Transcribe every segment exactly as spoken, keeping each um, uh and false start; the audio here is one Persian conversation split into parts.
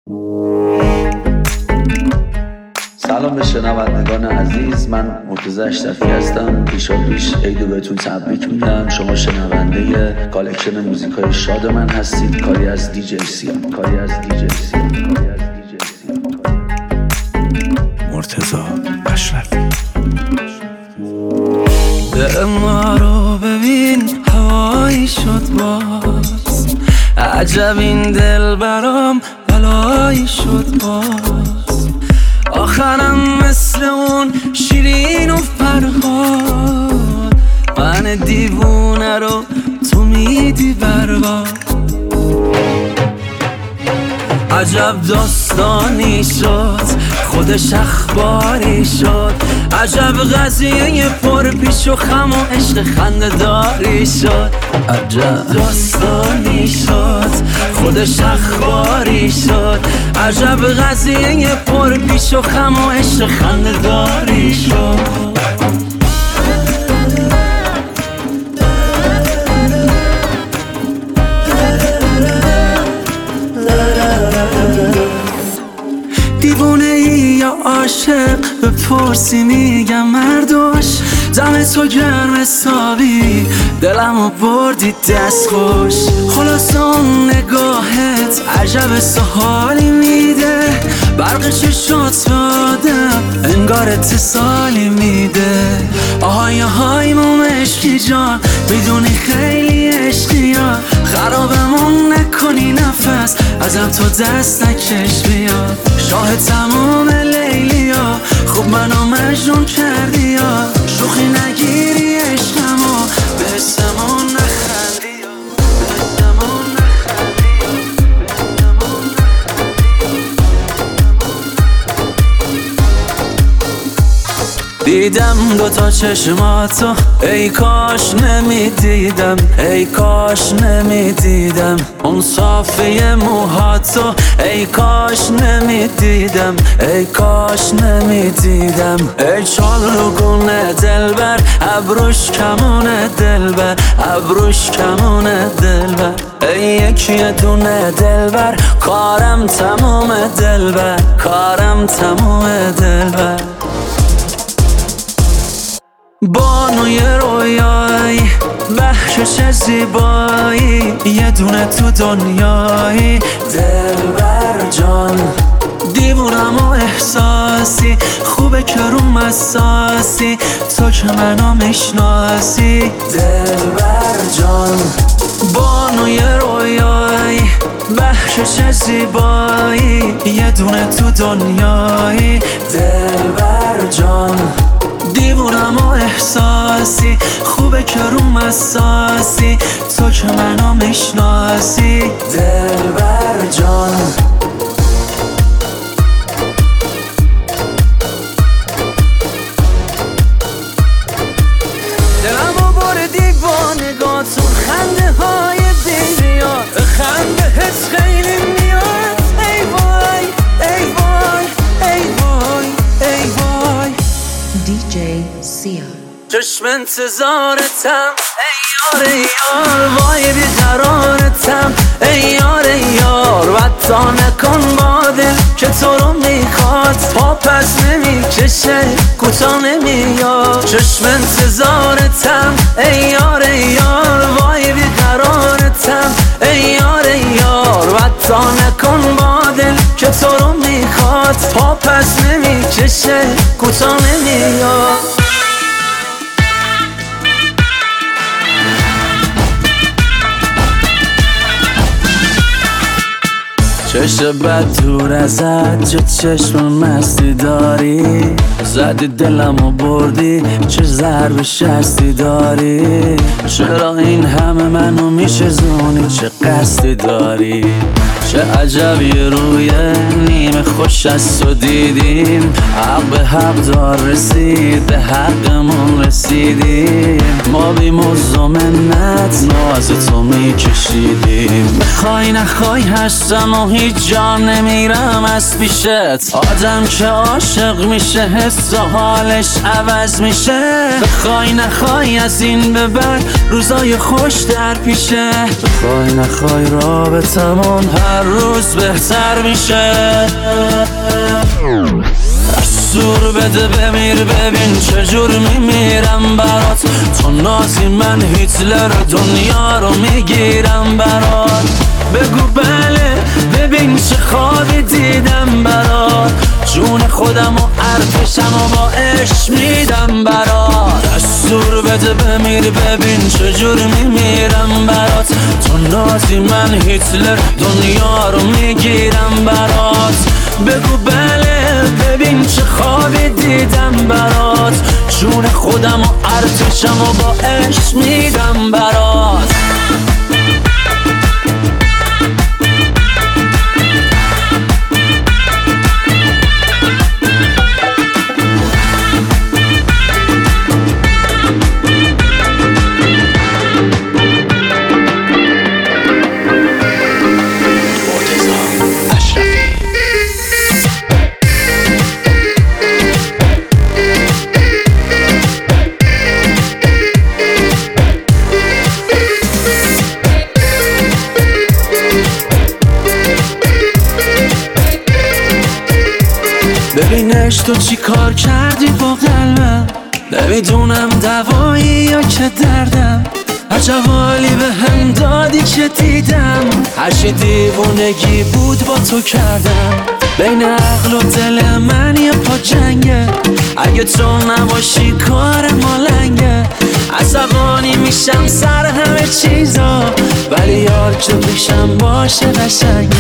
سلام به شنوندگان عزیز، من مرتضی اشرفی هستم. پیشا پیش عیدو بهتون تبریک میگم. شما شنونده کالکشن موزیکای شاد من هستید. کاری از دیجی سیا کاری از دیجی سیا کاری از دیجی سیا مرتضی اشرفی. دل ما رو ببین هوایی شد باز، عجب این دل برام بلایی شد باز. آخرم مثل اون شیرین و فرهاد، من دیوونه رو تو میدی برباد. عجب داستانی شد، خودش اخباری شد. عجب قضیه پر پیش و خم و عشق خنده داری شد. عجب داستانی شد، خودش اخباری شد. عجب قضیه پر پیش و خم و عشق خنده داری شد. دیوونه ای یا عاشق بپرسی میگم مردوش. دم تو گرم حسابی دلمو بردی دست خوش. خلاص اون نگاهت عجب سحالی میده، برق چشات به آدم انگار اتصالی میده. آهای آهای مومشکی جان، میدونی خیلی عشقی ها. خرابمون نکنی نفس، ازم تو دست نکش بیا. شاه تمام لیلی ها، خوب منو مجنون کردی ها. شوخی نگیری عشقمو، به حسمون نخندی ها. به حسمون نخندی ها. به حسمون نخندی ها. دیدم دوتا چشماتو، ای کاش نمیدیدم، ای کاش نمیدیدم. اون صافی موهاتو، ای کاش نمیدیدم، ای کاش نمیدیدم. ای چالگونه دلبر، ابروش کمونه دلبر، ابروش کمونه دلبر. ای یکی دونه دلبر، کارم تموم دلبر، کارم تموم دلبر. بانوی رویایی، بخشش زیبایی، یه دونه تو دنیایی دلبر جان. دیوونم و احساسی، خوبه که روم اساسی، تو که منو میشناسی دلبر جان. بانوی رویایی، بخشش زیبایی، یه دونه تو دنیایی دلبر جان. دیوونم و احساسی، خوبه که روم اساسی، تو که منو میشناسی دلبر جان. دلمو بردی با نگاهتون، خنده های بیریا، خنده هست خیلی میاد. ای وای ای وای ای وای ای وای. دیجی سیا چشم انتظارتم ای یار یار، وای بیقرارتم ای یار یار. وطا نکن با دل که تو رو میخواد، پا پس نمیکشه کوتا نمیاد. چشم انتظارتم ای یار یار، وای بیقرارتم ای یار یار. وطا نکن با دل که تو رو میخواد، پا پس نمیکشه کوتا نمیاد. چشم بد دور ازت، چه چشم مستی داری. زدی دلمو بردی، چه ضرب شستی داری. چرا این همه منو میشزونی، چه قصدی داری. چه عجب یه روی نیمه خوش از تو دیدیم. حق به حق دار رسید، به حقمون رسیدیم. ما بی موز و منت ناز تو میکشیدیم. بخوای نخوای هستم و هیچ جا نمیرم از پیشت. آدم که عاشق میشه حس و حالش عوض میشه. بخوای نخوای از این به بعد روزای خوش در پیشه. بخوای نخوای رابطمون هر روز بهتر میشه. دستور بده بمیر ببین چجور میمیرم برات. تو نازی من هیتلر دنیا رو میگیرم برات. بگو بله ببین چه خوابی دیدم برات. جون خودم و ارتشم و با عشق میدم برات. دستور بده بمیر ببین چجور میمیرم برات. تو نازی من هیتلر دنیا رو میگیرم برات. بگو بله ببین چه خوابی دیدم برات. جون خودم و ارتشم و با عشق میدم برات. ببینش تو چی کار کردی با قلبم. نمیدونم دوایی یا که دردم. عجب حالی به هم دادی که دیدم. هرچی دیوونگی بود با تو کردم. بین عقل و دل من یه پا جنگه. اگه تو نباشی کار ما لنگه. عصبانی میشم سر همه چیزا. ولی یار که پیشم باشه قشنگه.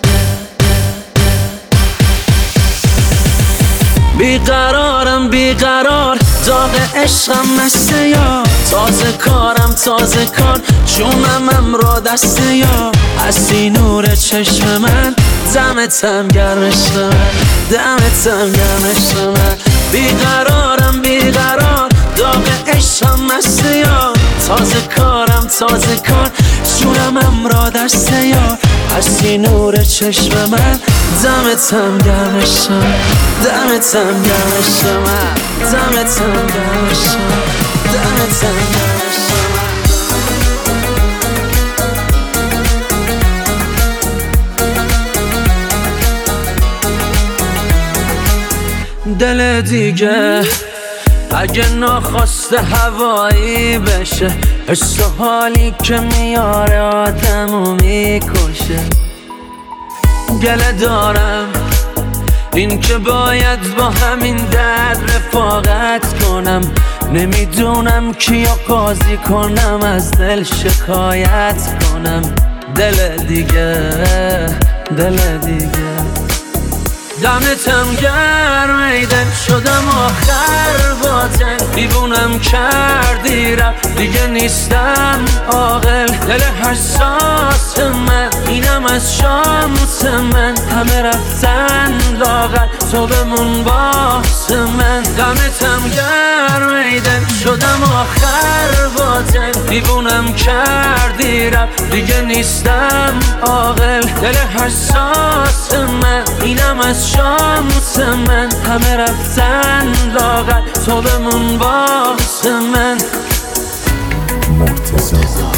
بیقرارم بیقرار داغ عشقم مسته یا. تازه کارم تازه کار جونم امرا دسته یا. هستی نور چشم من دمتم گرم عشق من. دمتم گرم عشق من. بیقرارم بیقرار داغ عشقم مسته یا. تازه کارم تازه کار جونم امرا دسته یا. هستی نور چشم من دمتم گرم عشق من. دمتم گرم عشق من. دمتم گرم عشق من. دمتم گرم عشق من. دل دیگه اگه ناخواسته هوایی بشه. حس و حالی که میاره آدمو میکشه. گله دارم این که باید با همین درد رفاقت کنم. نمیدونم کیا قاضی کنم از دل شکایت کنم. دل دیگه دل دیگه دمتم گرم ای دل شدم آخر باطن. دیوونم کردی رفت دیگه نیستم عاقل. دل حساس من اینم از شانس من. همه رفتن لاغر تو بمون باس من. دمتم گرم ای دل شدم آخر باطن. دیوونم کردی رفت دیگه نیستم عاقل. دل حساس من اینم از شانس من. همه رفتن لاغر تو بمون باس من. مرتضی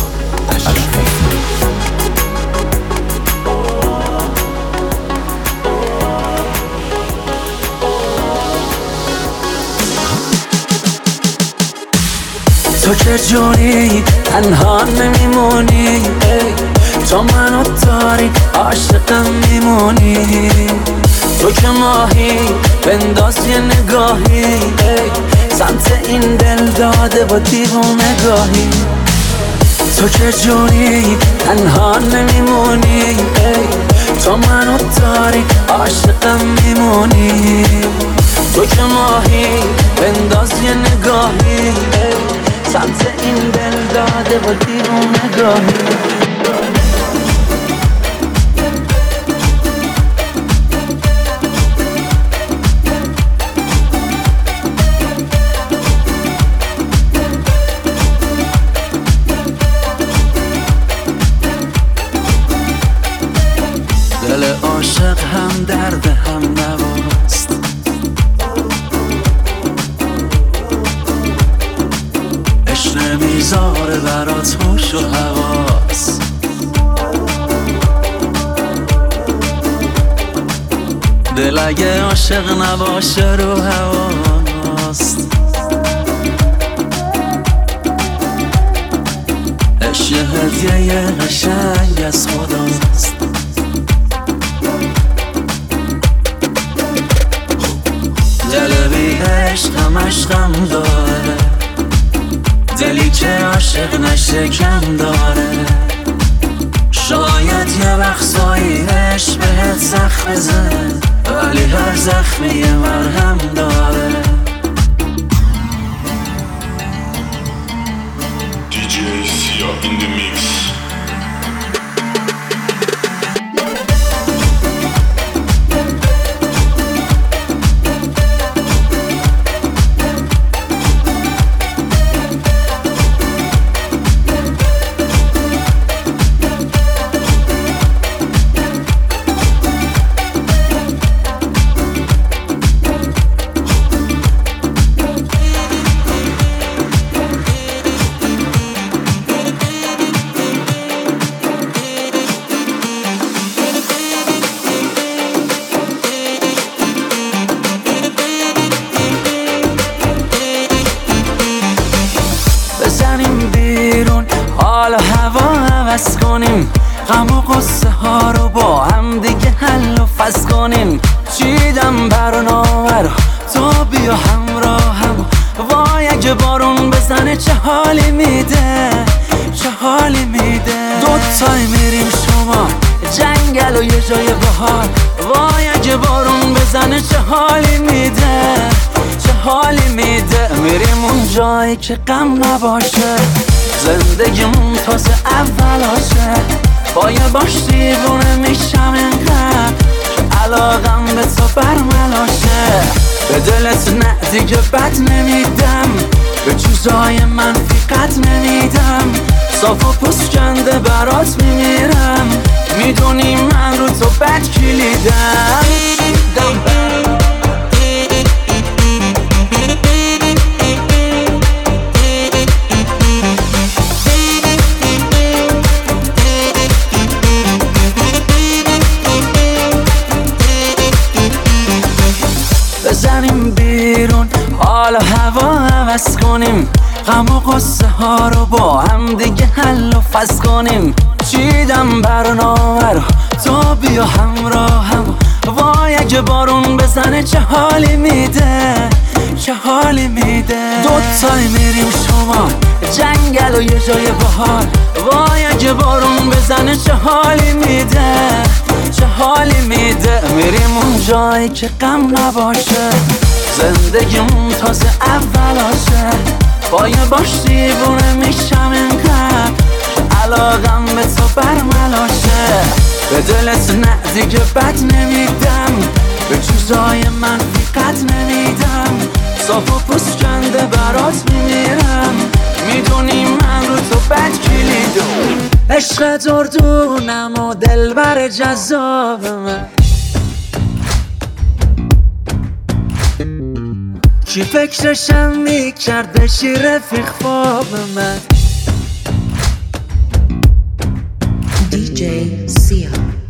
تو که جونی تنها نمیمونی. تو منو داری عاشقم میمونی. تو که ماهی بنداز یه نگاهی. سمت این دل داده با دیوونگاهی. تو که جونی تنها نمیمونی. تو منو داری عاشقم میمونی. تو که ماهی بنداز یه نگاهی. سمت این دل داده با دیوونگاهی. دل عاشق هم درد هم نواست. عشق نمیذاره برات هوش و حواس. دل اگه عاشق نباشه رو هواست. عشق هدیه قشنگ از خداست. دل بی عشق همش غم داره، دلی که عاشق نشه کم داره. شاید یه وقتایی عشق بهت زخم بزنه، ولی هر زخمی یه مرهم داره. دی جی سیا in the mix. حالا هوا عوض کنیم، غم و قصه ها رو با هم دیگه حل و فصل کنیم. چیدم برنامه تو بیا همراه هم. وای اگه بارون بزنه چه حالی میده، چه حالی میده. دوتایی میریم شما جنگل و یه جای بهار. وای اگه بارون بزنه چه حالی میده، چه حالی میده. میریم اون جایی که غم نباشه، زندگیمون تازه اولاشه. با یه باش دیوونه میشم اینقدر که علاقم به تو برملاشه. به دلت نه دیگه بد نمیدم، به چیزای منفی قد نمیدم. صاف و پوسکنده برات میمیرم، میدونی من رو تو بد کلیدم. بزنیم بیرون حالا هوا عوض کنیم، غم و قصه ها رو با هم دیگه حل و فصل کنیم. چیدم برنامه رو تو بیا همراه هم. وای اگه بارون بزنه چه حالی میده، چه حالی میده. دوتایی میریم شما جنگل و یه جای بهار. وای اگه بارون بزنه چه حالی میده، چه حالی میده. میریم اون جایی که غم نباشه، زندگیمون تازه اولاشه. با یه باش دیوونه میشم اینقدر که علاقم به تو برملاشه. به دلت نه دیگه بد نمیدم، به چیزای منفی قد نمیدم. صاف و پوسکنده برات میمیرم، میدونی من رو تو بد کلیدم. عشق دردونم و دلبر جذاب من، کی فکرشم میکرد بشی رفیق خواب من. دی جی سیا.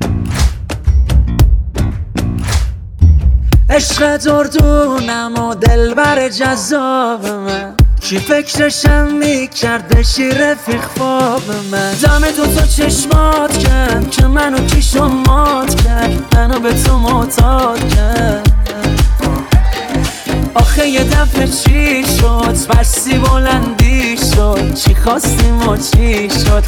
عشق دردونم و دلبر جذاب من، کی فکرشم میکرد بشی رفیق خواب من. دم تو تو چشمات کرد که منو کی شمات کرد، منو به تو معتاد کرد. آخه یه دفعه چی شد، بستی بلندی شد، چی خواستیم و چی شد.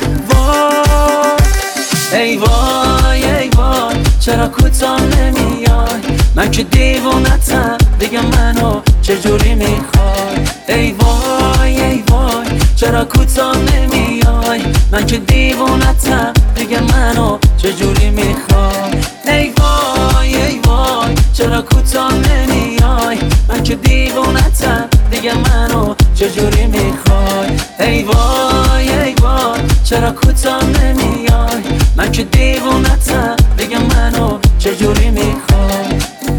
وای ای وای ای وای چرا کوتاه نمیای. من که دیوونتم دیگه منو چجوری میخوای. ای وای ای وای چرا کوتاه نمیای. من که دیوونتم دیگه منو چجوری میخوای. ای وای ای وای چرا کوتاه نمیای. من که دیوونتم دیگه منو چجوری میخوای. ای وای ای وای چرا کوتاه نمیای. من که دیوونتم دیگه منو چجوری چی میخوای؟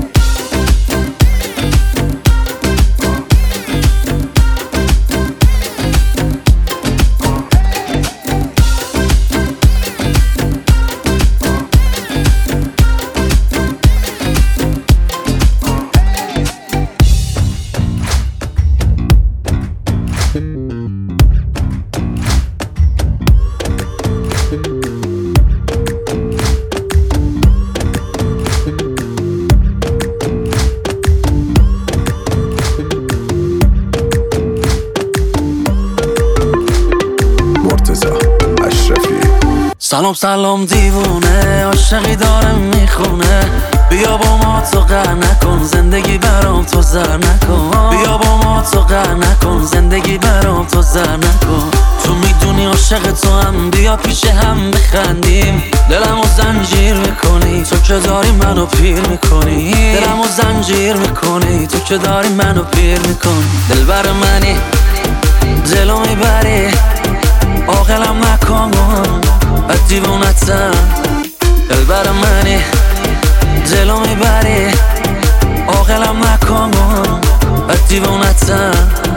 سلام سلام دیوونه، عاشقی داره میخونه. بیا با ما تو قهر نکن، زندگی برام تو زر نکن. بیا با ما تو قهر نکن، زندگی برام تو زر نکن. تو میدونی عاشق تو هم، بیا پیش هم بخندیم. دلمو زنجیر میکنی تو که داری منو پیر میکنی. دلمو زنجیر میکنی تو که داری منو پیر میکنی. دلبر منی دلو میبری، عاقلم نکن از دیوونتم. دلبر منی دلو میبری، عاقلم نکن از دیوونتم.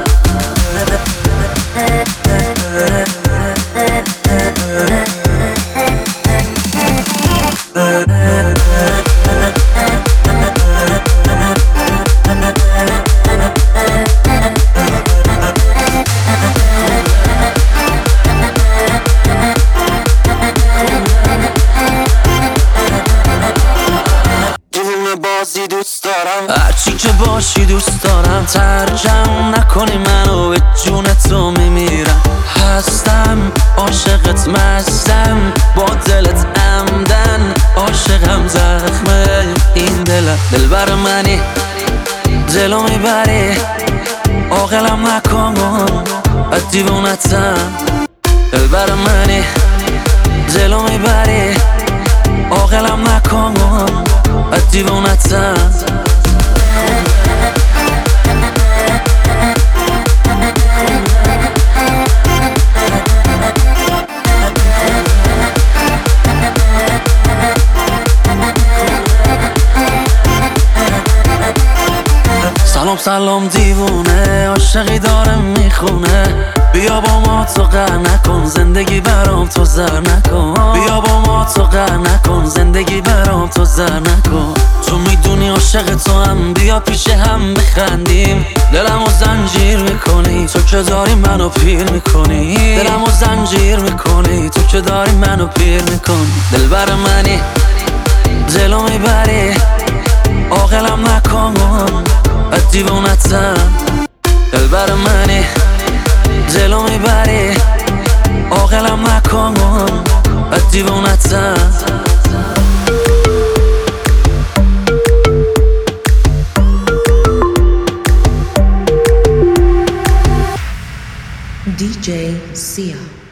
دوست دارم هرچی که باشی، دوست دارم ترجم نکنی منو، به جون تو میمیرم. هستم عاشقت، مستم با دلت عمدن، عاشقم زخمه این دلم. دلبر منی دلو میبری، عاقلم نکن از دیوونتم. دلبر منی دلو میبری، عاقلم نکن از دیوونتم. سلام سلام دیوونه، عاشقی داره میخونه. بیا با ما تو قهر نکن، زندگی برام تو زر نکن. بیا با ما تو قهر نکن، زندگی برام تو زر نکن. تو میدونی عاشق تو هم، بیا پیش هم بخندیم. دلمو زنجیر میکنی تو که داری منو پیر میکنی. دلمو زنجیر میکنی تو که داری منو پیر میکنی. دلبر منی دلو میبری، عاقلم نکن از دیوونتم. دلبر منی دلو میبری، عاقلم نکن از دیوونتم. D J Sia.